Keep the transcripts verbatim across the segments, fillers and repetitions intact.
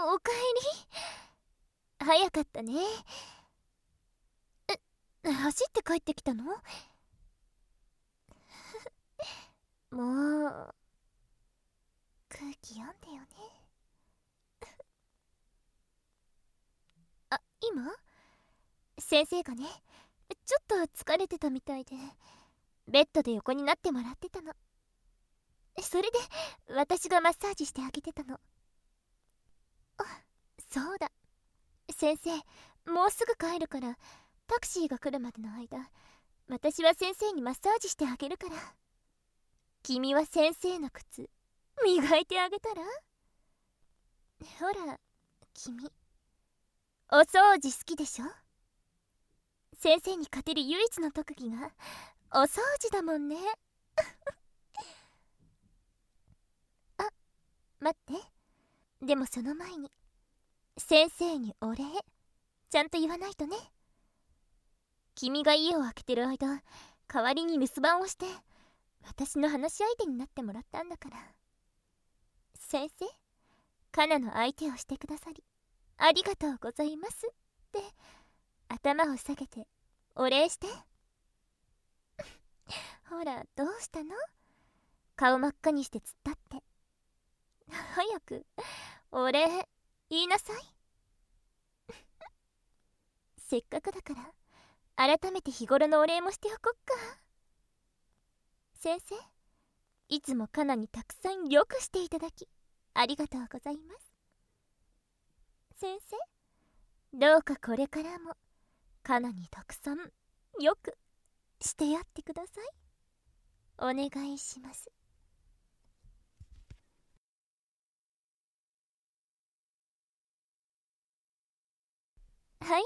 おかえり。早かったね。え、走って帰ってきたの？もう空気読んでよね。あ、今先生がね、ちょっと疲れてたみたいでベッドで横になってもらってたの。それで私がマッサージしてあげてたの。あ、そうだ、先生もうすぐ帰るから、タクシーが来るまでの間私は先生にマッサージしてあげるから、君は先生の靴磨いてあげたら？ほら君、お掃除好きでしょ？先生に勝てる唯一の特技がお掃除だもんね。あ、待って、でもその前に先生にお礼ちゃんと言わないとね。君が家を空けてる間、代わりに留守番をして私の話し相手になってもらったんだから。先生、カナの相手をしてくださりありがとうございますって頭を下げてお礼して。ほら、どうしたの？顔真っ赤にして突っ立って。早くお礼言いなさい。せっかくだから改めて日頃のお礼もしておこっか。先生、いつもカナにたくさんよくしていただきありがとうございます。先生、どうかこれからもカナにたくさんよくしてやってください。お願いします。はい、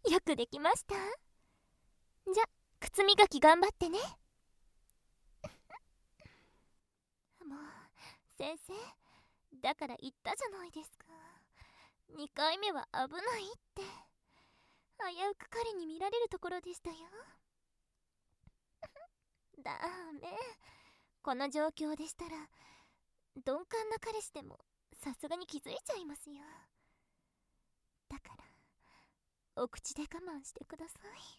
よくできました。じゃ、靴磨き頑張ってね。もう先生、だから言ったじゃないですか、にかいめは危ないって。危うく彼に見られるところでしたよ。ダメ、この状況でしたら鈍感な彼氏でもさすがに気づいちゃいますよ。だからお口で我慢してください。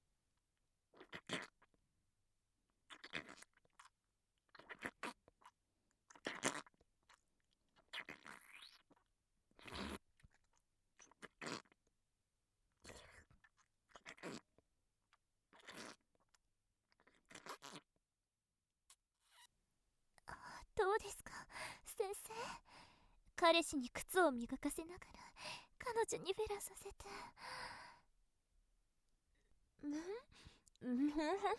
どうですか先生、彼氏に靴を磨かせながら彼女にフェラさせて。んん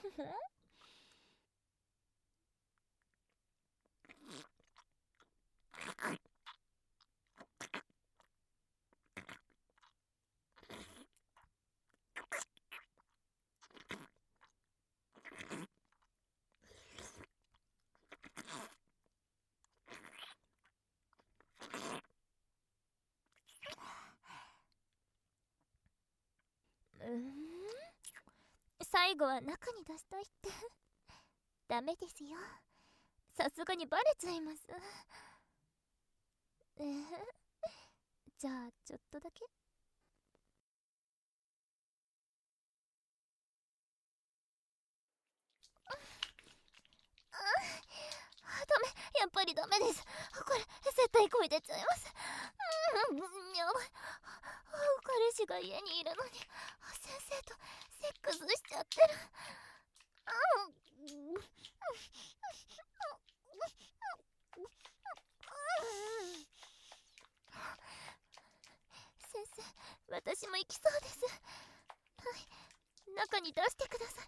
うん最後は中に出しといて。ダメですよ、さすがにバレちゃいます。えー、じゃあちょっとだけ。あ、ダメ、やっぱりダメです。これ絶対声出ちゃいます。うん、やばい。彼氏が家にいるのに先生とセックスしちゃってる。先生、私も行きそうです。はい、中に出してください。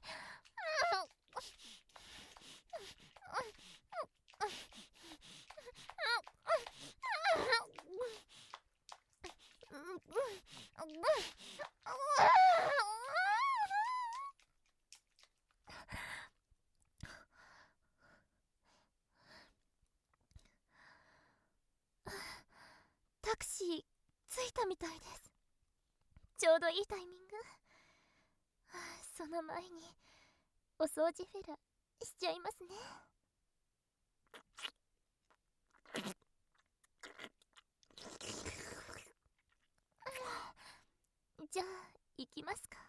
タクシー着いたみたいです。ちょうどいいタイミング。その前にお掃除フェラしちゃいますね。 じゃあ行きますか。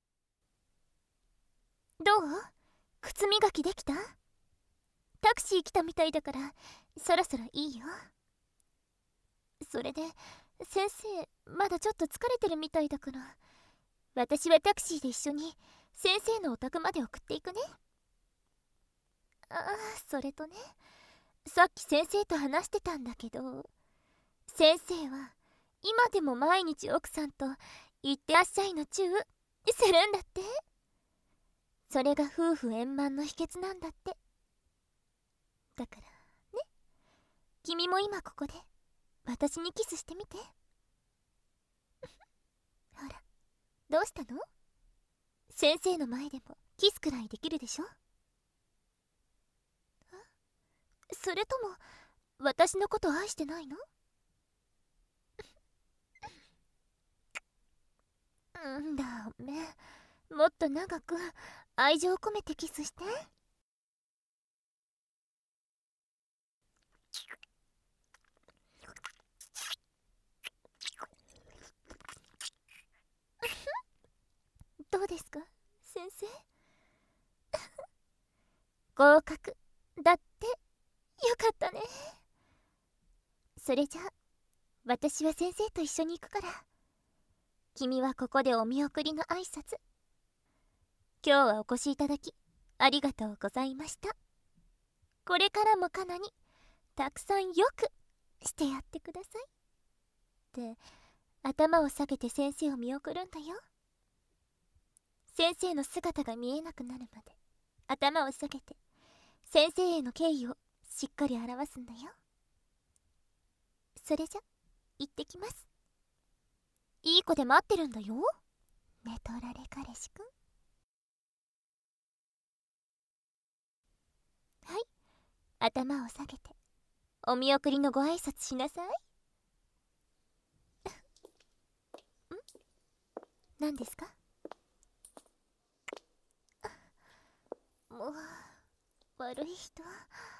どう？靴磨きできた？タクシー来たみたいだからそろそろいいよ。それで先生まだちょっと疲れてるみたいだから、私はタクシーで一緒に先生のお宅まで送っていくね。ああ、それとね、さっき先生と話してたんだけど、先生は今でも毎日奥さんと行ってらっしゃいのチューするんだって。それが夫婦円満の秘訣なんだって。だからね、君も今ここで私にキスしてみて。ほら、どうしたの？先生の前でもキスくらいできるでしょ？それとも私のこと愛してないの？うんだめ、もっと長く愛情込めてキスして。どうですか先生？合格だって。よかったね。それじゃ私は先生と一緒に行くから、君はここでお見送りの挨拶。今日はお越しいただきありがとうございました。これからもカナにたくさんよくしてやってくださいって頭を下げて先生を見送るんだよ。先生の姿が見えなくなるまで頭を下げて先生への敬意をしっかり表すんだよ。それじゃ行ってきます。いい子で待ってるんだよ、寝取られ彼氏くん。はい、頭を下げてお見送りのご挨拶しなさい。ん？何ですか？もう悪い人。